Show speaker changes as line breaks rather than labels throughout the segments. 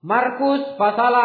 Markus pasal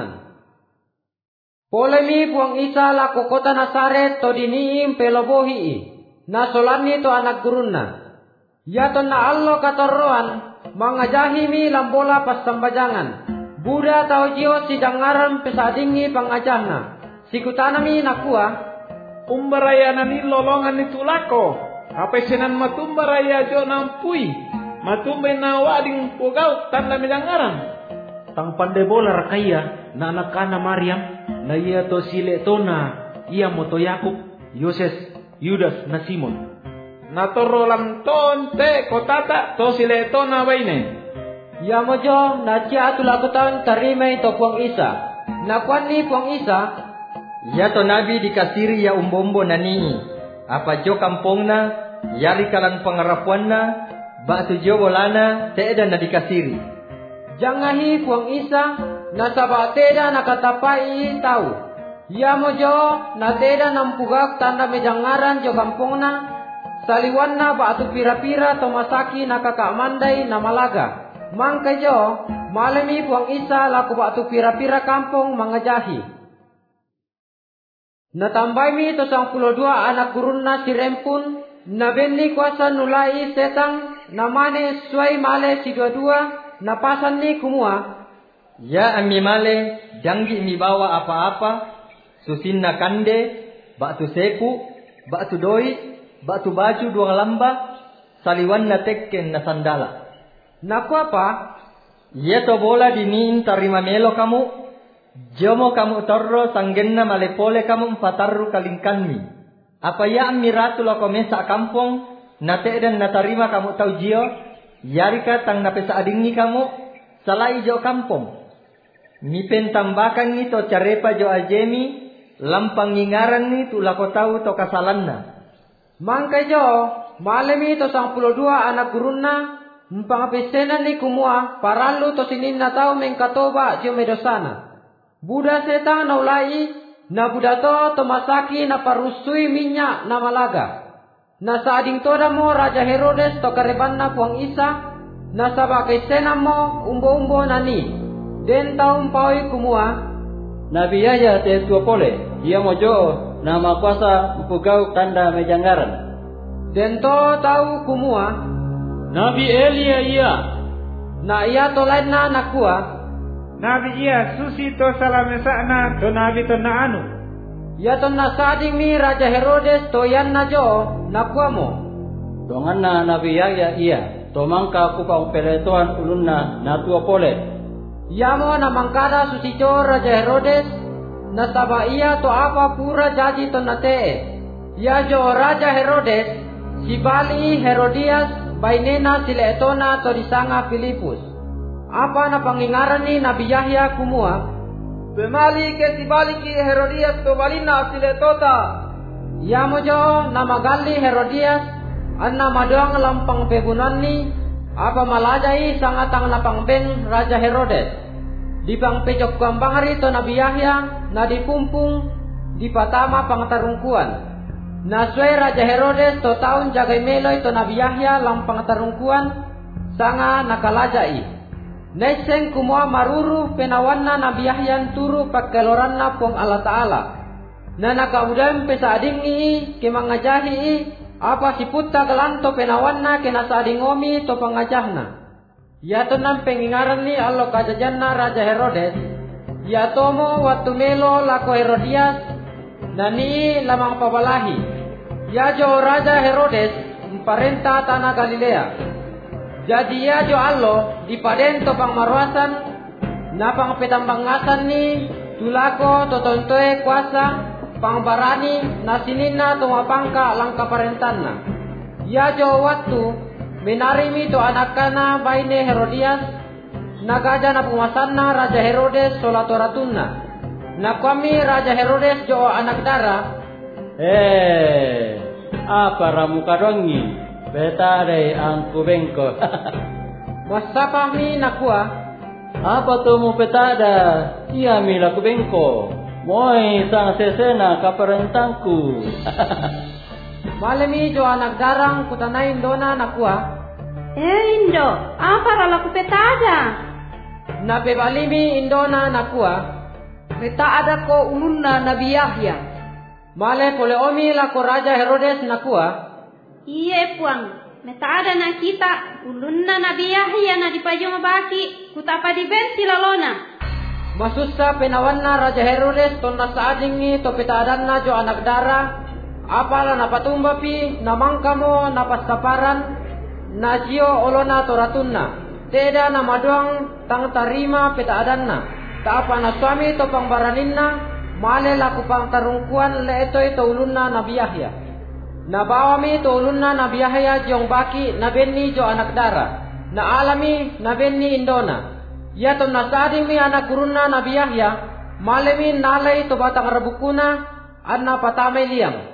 6. Polemi puang Isa lako kota Nasaret to diniim pelobohi na solani to anak gurunna. Yaton na allo katorroan mangajahi mi lambola pas sambajangan. Buddha tau jio sidangaran pesadingi pangajahna. Sikutanami nakua
umbaraya nani lolongan itu lako. Apa senan matumbaraya jo nampui. Matumbe na wading pugau tanda mejangaran.
Tang pandai bola rakaya na anak kana Maryam na iya to sile tona iya moto Yakub, Yoses, Yudas na Simon.
Na torro lam ton te kotata to sile tona baine.
Ya mojo na cia tu lakutan tarime to puang Isa. Na kwani puang Isa
ya to nabi dikasiri ya umbombo nani. Apa jo kampongna yari kalan pangarapuanna batu jo bolana teeda na dikasiri.
Jangahi puang Isa na sabateda nakatapai tahu. Ya mojo na teda nampugak tanda mejangaran jo kampungna. Saliwanna batu pira-pira tomasaki nakakaamandai na malaga. Mangka jo malemi puang Isa laku batu pira-pira kampung mangajahi. Natambai mi to 12 anak gurunna sirempun. Nabenni kuasa nulai setang namane suai male si dua-dua. Napasan ni kumua.
Ya ami male jangi mi bawa apa-apa. Susin na kande, batu sepu, batu doi, batu baju 2 lamba, saliwan na tekken na sandala.
Naku apa?
Ya to bola diniin tarima melo kamu. Jomo kamu torro sanggenna malepole kamu 4 kalingkanmi. Apa ya ami ratu lako mesa kampung, na teedan na tarima kamu tau jio. Yarika tang napesa adingi kamu salai jo kampung. Mipen tambakan ni to carepa jo ajemi lampang ngingaran ni tu lako tau to kasalanna.
Mangka jo malemi to 12 anak gurunna mpangapesena ni kumua paralu to sininna tau mengkatoba jo medosana. Buddha setang na ulai na budato to masaki na parusui minyak na malaga. Na saading toda mo Raja Herodes to karebanna puang Isa. Na sabakai sena mo umbo-umbo nani. Den taum paoi kumua.
Nabi Yahya te tua pole. Ia mojo nama kuasa mpugau tanda mejanggaran.
Den to tau kumua.
Nabi Elia ia.
Na ia to lain na nakua.
Nabi ia susi to salamesana to nabi to na anu.
Ya to na sading mi Raja Herodes to yan na jo nakuamo.
Donganna Nabi Yahya ia. To mangka kupa umpeletoan ulunna na tua pole.
Ya mo na mangkada susico Raja Herodes. Na saba ia to apa pura jadi to na te. Ya jo Raja Herodes. Si bali Herodias bainena siletona to disanga Filipus. Apa na pangingaran ni Nabi Yahya kumua.
Bemali ke si bali ki Herodias to balina siletota.
Ya mojo nama gali Herodias. Anna madoang lampang pebunan ni. Apa malajai sangatang lapang beng Raja Herodes. Di pang pejok gambang hari to Nabi Yahya. Na dipumpung di patama pangtarungkuan. Na suai Raja Herodes to tahun jagai meloy to Nabi Yahya lampang tarungkuan. Sanga nakalajai. Neseng kumua maruru penawanna Nabi Yahya turu pakeloranna pong Allah Ta'ala. Na nakaudam pesadingi kemangajahi apa si putta galanto penawanna kena sadingomi to pangajahna. Ya to nam pengingaran ni allo kajajanna Raja Herodes. Ya tomo waktu melo lako Herodias nani lamang pabalahi. Ya jo Raja Herodes parenta tanah Galilea. Jadi ya jo allo di paden to pangmarwasan na pangpetambangasan ni tulako to tontoe kuasa pangbarani nasinina to mapangka langka parentanna. Ya jo waktu menarimi to anakana baine Herodias nagaja na pumasanna Raja Herodes solatoratunna. Na kami Raja Herodes jo anak dara.
Apa ramu kadongi? Betare angku bengko.
Wasapa mi nakua.
Apa tu mu petada? Ia mi laku bengko. Moi sang sesena kaparentangku.
Malemi jo anak darang kutanai Indona nakua.
Indo, apa ralaku petada?
Na pebalimi indona nakua.
Meta ada ko ulunna Nabi Yahya.
Male pole omi lako Raja Herodes nakua.
Iye puang. Meta ada na kita ulunna Nabi Yahya na dipajong baki kutapa di bensi lalona.
Masussa penawanna Raja Herodes tonna saadingi to petaadanna jo anak dara. Apala na patumba pi na mangkamo na pastaparan na jio olona toratunna. Teda na maduang tang tarima petaadanna. Taapa na suami to pangbaraninna male laku pang tarungkuan le ito ulunna Nabi Yahya. Nabawami to ulunna Nabi Yahya jong baki na benni jo anak dara. Na alami na benni indona. Ya to nasading mi anak gurunna Nabi Yahya male mi nalay to batang rabukuna anna patamay liang.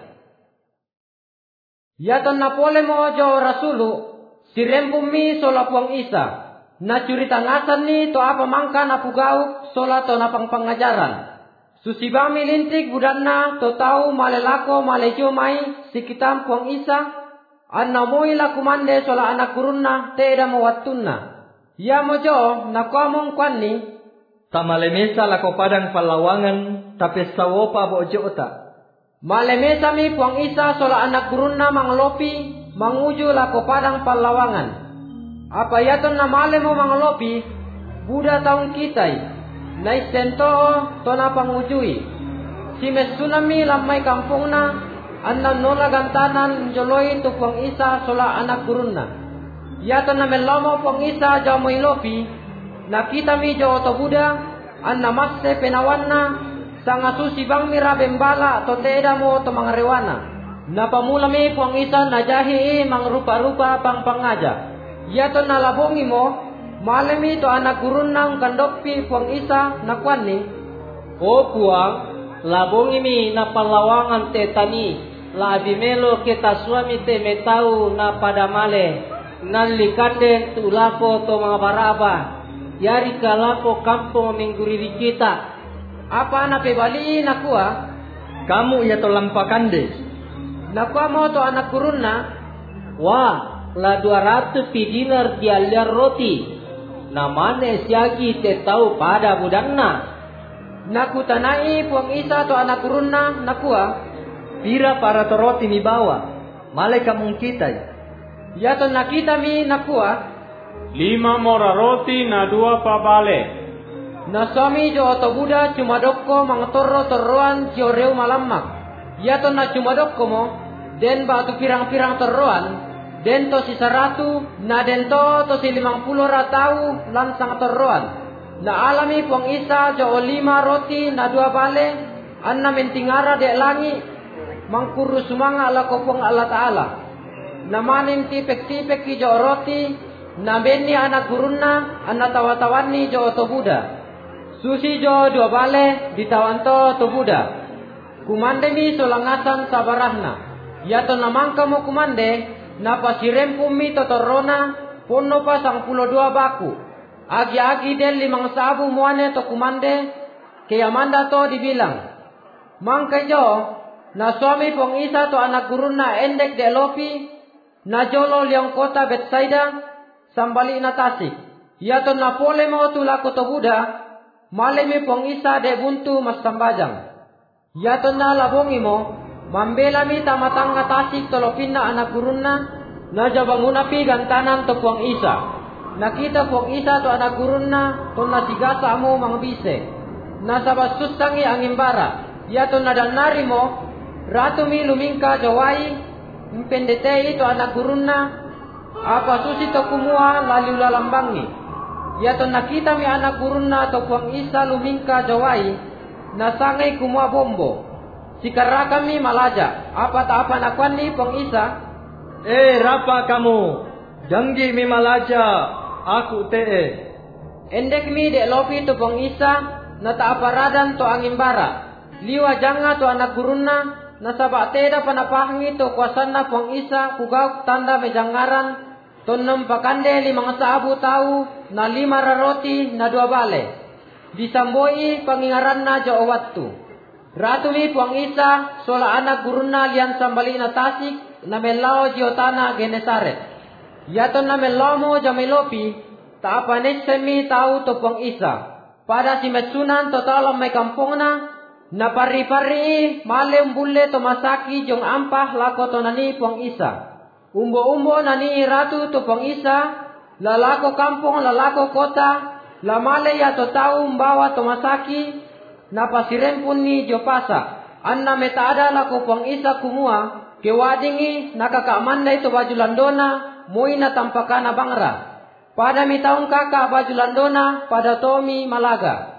Ya to napole mo jo rasulu sirempum mi solapuang isa. Na curita ngasan ni to apa mangka na pugau sola to napang pangajaran. Susibami lintik budanna to tau malelako malejo mai sikitam puang isa. Anna moila kumande sola anak gurunna teda mawattunna. Ya mojo na kuamong kwani.
Tamalemesa lako padang palawangan tapi sawopa bojo ota.
Malemesa mi puang isa sola anak gurunna manglopi manguju lako padang palawangan. Apa yaton na male mo manglopi Buddha taong kitay na istento to na pangujui. Si mesunami lamay kampung na anna nola gantanan joloy to puang isa sola anak gurunna. Yaton na melomo puang isa jaw mo ilopi nakita mi jo to Buddha anna masse penawanna sanga susi bang mira bembala to teda mo to mangarewana. Napamula mi puang isa na jahi mangrupa-rupa pang pangaja. Yaton na labongi mo, malemi to anak gurun nang kandopi puang isa nakuan ni.
O puang, labongi mi na palawangan te tani, la abimelo kita suami te metau na pada male, nalikande tulako to mga baraba, yari kalako kampung mingguriri kita.
Apa na pebali nakua?
Kamu ya to lampakande.
Nakua mo to anak gurun na?
Wah. La 200 dinar dialir roti. Namane siagi te tahu pada budanna.
Nakutanai puang isa to anak gurunna nakua.
Pira para to roti mi bawa. Male kamung kita.
Ya to nakita mi nakua.
5 mora roti na 2 pabale.
Na suami jo to Buddha cuma dokko mangtorro torroan cioreu malamak. Ya to na cuma dokko mo. Den batu pirang-pirang torroan. Dento si 100 na dento to si 50 ratau lansang torroan. Na alami puang isa jo 5 roti na 2 bale anna mentingara de langi mangkuru sumanga ala kopong Allah Ta'ala. Na manin tipek-tipek ki jo roti na benni anak gurunna anna tawa-tawanni jo to Buddha. Susi jo 2 bale ditawanto to Buddha. Kumande mi solangasan sabarahna. Yato namangka mo kumande napa sirempum mi totorona pono pa 12 baku. Agi-agi del 5 sabu muane to kumande kaya manda to dibilang. Mangka jo na suami pong isa to anak gurun na endek de lopi na jolo liang kota Betsaida sambali na tasik. Yato na pole mo tulako to Buddha male mi pong isa de buntu mas sambajang. Yato na labongi mo mambela mi tamatanga tasik tolopin na anak gurun na jabanguna pi gantanan to puang isa. Nakita puang isa to anak gurun na to nasigasa mo mangbise. Nasa sustangi ang imbara. Yato na danari mo ratu mi lumingka jawai impendete ito anak gurun na apa susi to kumua laliw lalambangi. Yato nakita mi anak gurun na to puang isa lumingka jawai nasangay kumua bombo. Sikara kami malaja. Apa nakuan ni pong isa?
Rapa kamu? Janggi mi malaja. Aku te.
Endek mi de lopi to pong isa. Nata aparadan to angimbara. Liwa janga to anak gurunna. Nasaba teda panapahangi to kuasanna pong isa. Kugauk tanda mejangaran. To pakande 5 sabu tau. Na 5 raroti na 2 bale. Disamboi pangingaran na jo wattu. Ratu mi puang isa sola anak gurunna lian sambali na tasik na melao jiotana Genesaret. Yaton na melamo jamelopi ta apa semi tahu topong Isa. Pada si metsunan total may kampungna na pari-pari male bulle to masaki jong ampah lako to nani pong Isa. Umbo-umbo nani ratu to pong Isa, lalako kampung lalako kota, lamale ya to tahu mbawa to masaki na pasirempun ni jopasa. Anna metaada lako pong Isa kumua kewadingi nakakaamanda to bajulandona muina tampakana bangra. Pada mitaung kakak bajulandona pada Tomi Malaga.